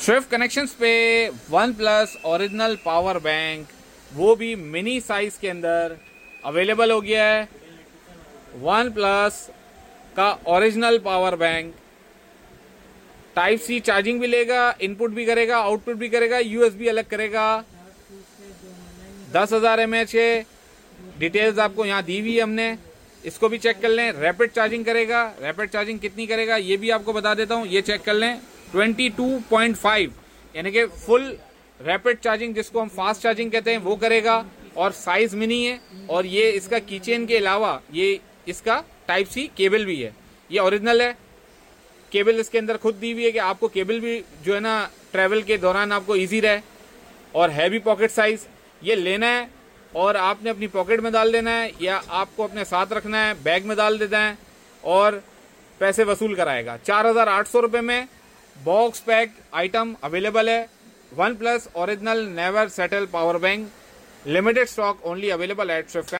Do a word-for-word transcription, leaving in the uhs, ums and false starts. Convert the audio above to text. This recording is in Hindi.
स्विफ्ट कनेक्शंस पे OnePlus original power bank, वो भी मिनी साइज के अंदर अवेलेबल हो गया है। वन प्लस का original power bank type C charging भी लेगा, इनपुट भी करेगा, आउटपुट भी करेगा, यूएसबी अलग करेगा। दस हजार एम एच है, डिटेल्स आपको यहाँ दी हुई है हमने, इसको भी चेक कर लें। रैपिड चार्जिंग करेगा, रैपिड चार्जिंग कितनी करेगा ये भी आपको बता देता हूँ, ये चेक कर लें। बाईस पॉइंट पाँच यानी कि फुल रैपिड चार्जिंग जिसको हम फास्ट चार्जिंग कहते हैं वो करेगा, और साइज मिनी है। और ये इसका कीचेन के अलावा ये इसका टाइप सी केबल भी है, ये ओरिजिनल है। केबल इसके अंदर खुद दी हुई है कि आपको केबल भी जो है ना ट्रैवल के दौरान आपको इजी रहे, और है भी पॉकेट साइज। ये लेना है और आपने अपनी पॉकेट में डाल देना है, या आपको अपने साथ रखना है, बैग में डाल देना है, और पैसे वसूल कराएगा। चार हजार आठ सौ रुपये में बॉक्स पैक आइटम अवेलेबल है। OnePlus original never settle power bank, limited stock only available at Swift.